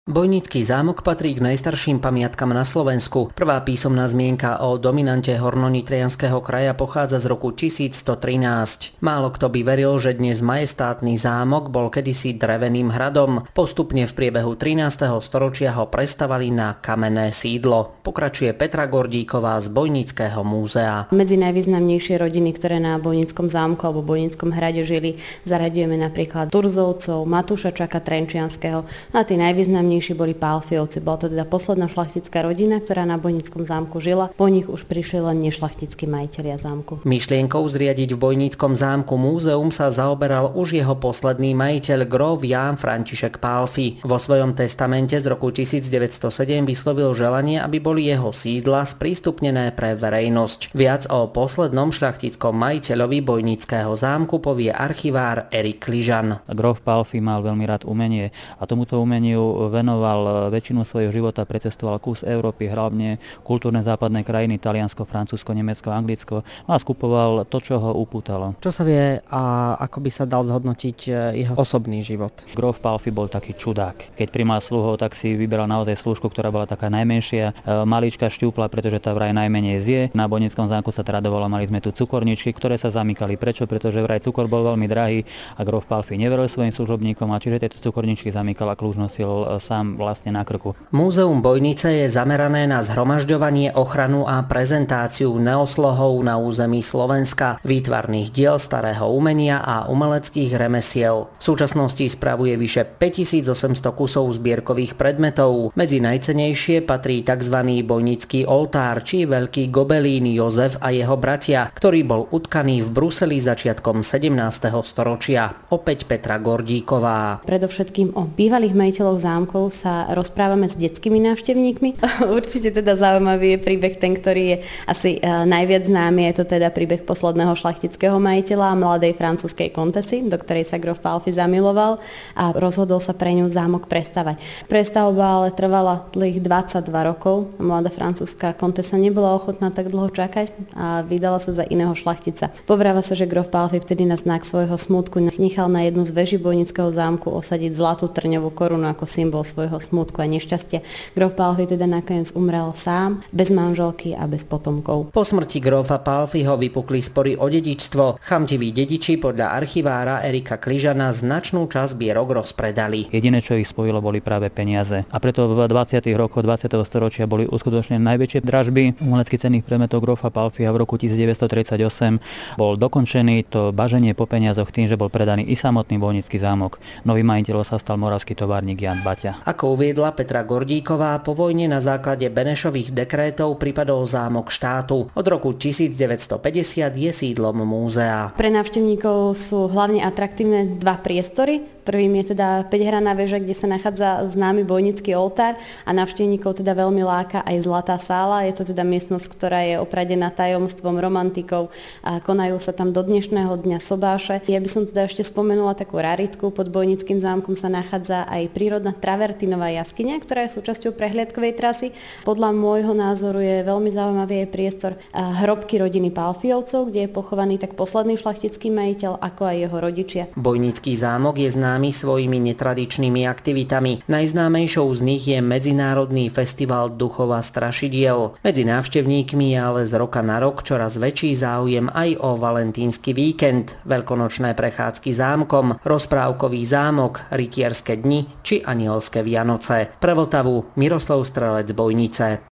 Bojnický zámok patrí k najstarším pamiatkam na Slovensku. Prvá písomná zmienka o dominante hornonitrianskeho kraja pochádza z roku 1113. Málo kto by veril, že dnes majestátny zámok bol kedysi dreveným hradom. Postupne v priebehu 13. storočia ho prestavali na kamenné sídlo. Pokračuje Petra Gordíková z Bojnického múzea. Medzi najvýznamnejšie rodiny, ktoré na Bojnickom zámku alebo Bojnickom hrade žili, zaraďujeme napríklad Turzovcov, Matúša Čaka Trenčianskeho a tí najvýznamnejší boli Pálfiovci. Bola to teda posledná šlachtická rodina, ktorá na Bojnickom zámku žila. Po nich už prišli len nešlachtickí majitelia zámku. Myšlienkou zriadiť v Bojnickom zámku múzeum sa zaoberal už jeho posledný majiteľ gróf Ján František Pálffy. Vo svojom testamente z roku 1907 vyslovil želanie, aby boli jeho sídla sprístupnené pre verejnosť. Viac o poslednom šľachtickom majiteľovi Bojnického zámku povie archivár Erik Kližan. Gróf Pálffy mal veľmi rád umenie a tomuto umeniu venoval väčšinu svojho života, precestoval kus Európy, hlavne kultúrne západné krajiny, Taliansko, Francúzsko, Nemecko, Anglicko a skupoval to, čo ho upútalo. Čo sa vie a ako by sa dal zhodnotiť jeho osobný život? Gróf Pálffy bol taký čudák. Keď primal sluhov, tak si vyberal naozaj slúžku, ktorá bola taká najmenšia, malička, šťúpla, pretože tá vraj najmenej zje. Na Bojnickom zámku sa tradovalo, mali sme tu cukorničky, ktoré sa zamykali. Prečo? Pretože vraj cukor bol veľmi drahý a gróf Pálffy neveril svojim služobníkom, a čiže tieto cukorničky zamykal a kľúč nosil sám vlastne na krku. Múzeum Bojnice je zamerané na zhromažďovanie, ochranu a prezentáciu neoslohov na území Slovenska, výtvarných diel starého umenia a umeleckých remesiel. V súčasnosti spravuje vyše 5800 kusov zbierkových predmetov. Medzi najcennejšie patrí tzv. Bojnický oltár či veľký gobelín Jozef a jeho bratia, ktorý bol utkaný v Bruseli začiatkom 17. storočia. Opäť Petra Gordíková. Predovšetkým o bývalých majiteľoch zámkov sa rozprávame s detskými návštevníkmi. Určite teda zaujímavý je príbeh ten, ktorý je asi najviac známy. Je to teda príbeh posledného šlachtického majiteľa, mladej francúzskej kontesy, do ktorej sa gróf Pálffy zamiloval a rozhodol sa pre ňu zámok prestavať. Prestavba ale trvala dlhých 22 rokov. Mladá francúzska kontesa nebola ochotná tak dlho čakať a vydala sa za iného šlachtica. Povráva sa, že gróf Pálffy vtedy na znak svojho smútku nechal na jednu z veží Bojnického zámku osadiť zlatú trňovú korunu ako symbol svojho smútku a nešťastia. Gróf Pálffy teda nakoniec umrel sám, bez manželky a bez potomkov. Po smrti grófa Pálffyho vypukli spory o dedičstvo. Chamtiví dediči podľa archivára Erika Kližana značnú časť zbierok rozpredali. Jediné, čo ich spojilo, boli práve peniaze. A preto v 20. rokoch 20. storočia boli uskutočnené najväčšie dražby umeleckých cenných predmetov grófa Pálffyho. V roku 1938 bol dokončený to baženie po peniazoch tým, že bol predaný i samotný Bojnický zámok. Nový majiteľom sa stal moravský továrnik Ján Baťa. Ako uviedla Petra Gordíková, po vojne na základe Benešových dekrétov pripadol zámok štátu. Od roku 1950 je sídlom múzea. Pre návštevníkov sú hlavne atraktívne dva priestory. Prvým je teda 5-hraná väža, kde sa nachádza známy Bojnický oltár a návštevníkov teda veľmi láka aj Zlatá sála. Je to teda miestnosť, ktorá je opradená tajomstvom, romantikou a konajú sa tam do dnešného dňa sobáše. Ja by som teda ešte spomenula takú raritku. Pod Bojnickým zámkom sa nachádza aj prírodná travertínová jaskyňa, ktorá je súčasťou prehliadkovej trasy. Podľa môjho názoru je veľmi zaujímavý aj priestor hrobky rodiny Pálffyovcov, kde je pochovaný tak posledný šlachtický majiteľ, ako aj jeho rodičia. Bojnický zámok je známy svojimi netradičnými aktivitami. Najznámejšou z nich je Medzinárodný festival duchov a strašidiel. Medzi návštevníkmi je ale z roka na rok čoraz väčší záujem aj o valentínsky víkend, veľkonočné prechádzky zámkom, rozprávkový zámok, rytierské dni či anielské Vianoce. Pre Vltavu Miroslav Strelec, Bojnice.